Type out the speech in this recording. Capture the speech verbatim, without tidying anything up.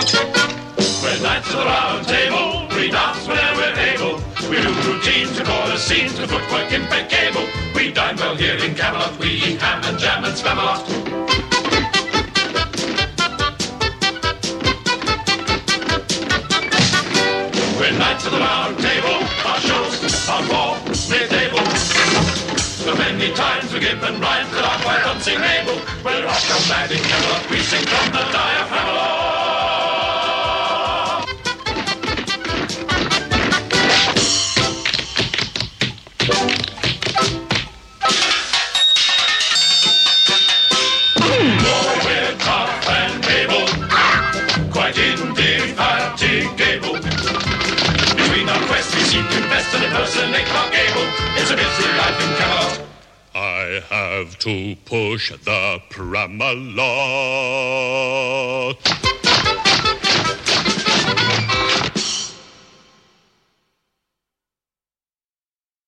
We're knights of the round table, we dance whenever we're able. We do routines, we call the scenes, to footwork impeccable. We dine well here in Camelot, we eat ham and jam and spam a lot. We're knights of the round table, our shows are for mid-table. So many times we give and rhymes that are quite unsingable. We're rock and mad in Camelot, we sing from the diaphragm. Indefatigable. Between our quests we seek to best and impersonate our gable. It's a busy life in Camelot. I have to push the pram along.